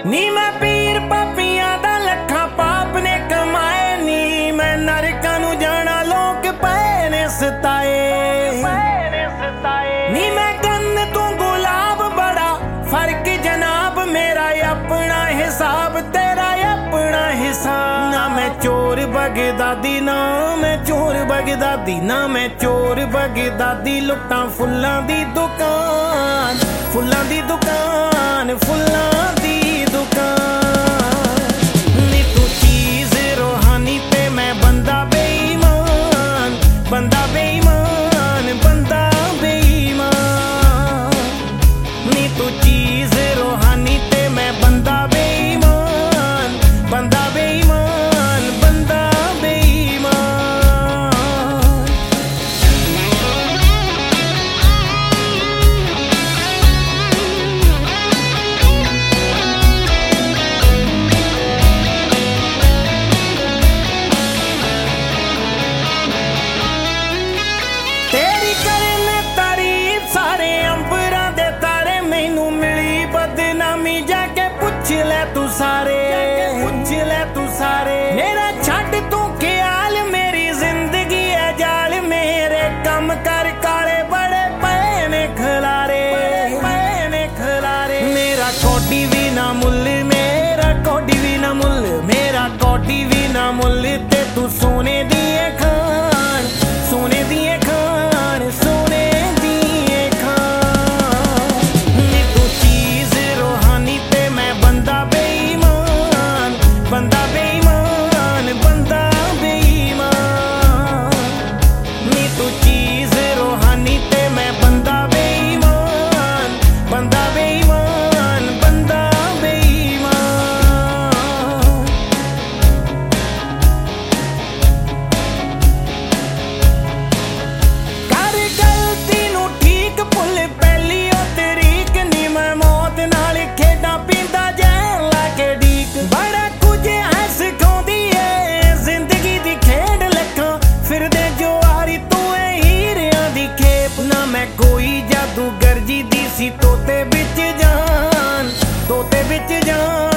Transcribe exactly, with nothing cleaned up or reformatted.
ਨੀ ਮੈਂ ਪੀਰ ਪਾਪੀਆਂ ਦਾ ਲੱਖਾਂ ਪਾਪ ਨੇ ਕਮਾਏ ਨੀ ਮੈਂ ਨਰਕਾਂ ਨੂੰ ਜਾਣਾ ਲੋਕ ਪਏ ਨੇ ਸਤਾਏ ਨੀ ਮੈਂ ਗੰਨ ਤੂੰ ਗੁਲਾਬ ਬੜਾ ਫਰਕ ਜਨਾਬ ਮੇਰਾ ਆਪਣਾ ਹਿਸਾਬ ਤੇਰਾ ਆਪਣਾ ਹਿਸਾਬ ਨਾ ਮੈਂ ਚੋਰ ਬਗਦਾਦੀ ਨਾ ਮੈਂ ਚੋਰ ਬਗਦਾਦੀ ਨਾ ਮੈਂ ਚੋਰ ਬਗਦਾਦੀ ਲੁੱਟਾਂ ਫੁੱਲਾਂ ਦੀ ਦੁਕਾਨ ਫੁੱਲਾਂ ਦੀ ਦੁਕਾਨ ਫੁੱਲਾਂ ਦੀ ਦੁਕਾਨ ਨੀ ਤੂੰ ਚੀਜ਼ ਰੂਹਾਨੀ ਤੇ ਮੈਂ ਬੰਦਾ ਬੇਈਮਾਨ ਬੰਦਾ ਬੇਈਮਾਨ ਬੰਦਾ ਬੇਈਮਾਨ ਨੀ ਤੂੰ ਚੀਜ਼ ਰੂਹਾਨੀ ਤੇ ਮੈਂ ਬੰਦਾ ਬੇਈਮਾਨ ਬੰਦਾ ਬੇਈਮਾਨ ਬੰਦਾ ਬੇਈਮਾਨ ਤੇਰੀ ਕਰਨ ਤਾਰੀਫ ਸਾਰੇ ਅੰਬਰਾਂ ਦੇ ਤਾਰੇ ਮੈਨੂੰ ਮਿਲੀ ਬਦਨਾਮੀ ਜਾ ਕੇ ਪੁੱਛ ਲੈ ਤੂੰ ਸਾਰੇ ਪੁੱਛ ਲੈ ਤੂੰ ਸਾਰੇ ਮੇਰਾ ਛੱਡ ਤੂੰ ਖਿਆਲ ਮੇਰੀ ਜ਼ਿੰਦਗੀ ਹੈ ਜਾਲ ਮੇਰੇ ਕੰਮ ਕਰ ਕਾਲੇ ਬੜੇ ਪਏ ਨੇ ਖਲਾਰੇ ਪਏ ਨੇ ਖਲਾਰੇ ਮੇਰਾ ਕੋਡੀ ਵੀ ਨਾ ਮੁੱਲ ਮੇਰਾ ਕੋਡੀ ਵੀ ਨਾ ਮੁੱਲ ਮੇਰਾ ਕੋਡੀ ਵੀ ਨਾ ਮੁੱਲ ਤੇ ਤੂੰ ਸੋਨੇ ਦੀ ਏ ਖਾਨ ਸੋਨੇ ਦੀ ਏ ਖਾਨ ਸੋਨੇ ਦੀ ਏ ਖਾਨ ਨੀ ਤੂੰ ਚੀਜ਼ ਰੂਹਾਨੀ ਤੇ ਮੈਂ ਬੰਦਾ ਬੇਈਮਾਨ ਬੰਦਾ ਬੇਈਮਾਨ ਬੰਦਾ ਬੇਈਮਾਨ ਨੀ ਤੂੰ ਚੀਜ਼ ਰੂਹਾਨੀ ਤੇ ਮੈਂ ਬੰਦਾ ਬੇਈਮਾਨ ਬੰਦਾ ਬੇਈਮਾਨ ਬੰਦਾ ਬੇਈਮਾਨ ਕਰ ਗਲਤੀ ਨੂੰ ਠੀਕ ਭੁੱਲ ਪਹਿਲੀ ਉਹ ਤਰੀਕ ਨੀ ਮੈਂ ਮੌਤ ਨਾਲ ਖੇਡਾਂ ਪੀਂਦਾ ਜੈਨ ਲਾ ਕੇ ਡੀਕ ਬੜਾ ਕੁਝ ਐ ਸਿਖਾਉਂਦੀ ਏ ਜ਼ਿੰਦਗੀ ਦੀ ਖੇਡ ਲੱਖਾਂ ਫਿਰਦੇ ਜੁਆਰੀ ਤੂੰ ਏ ਹੀਰਿਆਂ ਦੀ ਖੇਪ ਨਾ ਮੈਂ ਕੋਈ ਜਾਦੂਗਰ ਜੀ ਦੀ ਸੀ ਤੋਤੇ ਵਿੱਚ ਜਾਨ ਤੋਤੇ ਵਿੱਚ ਜਾਨ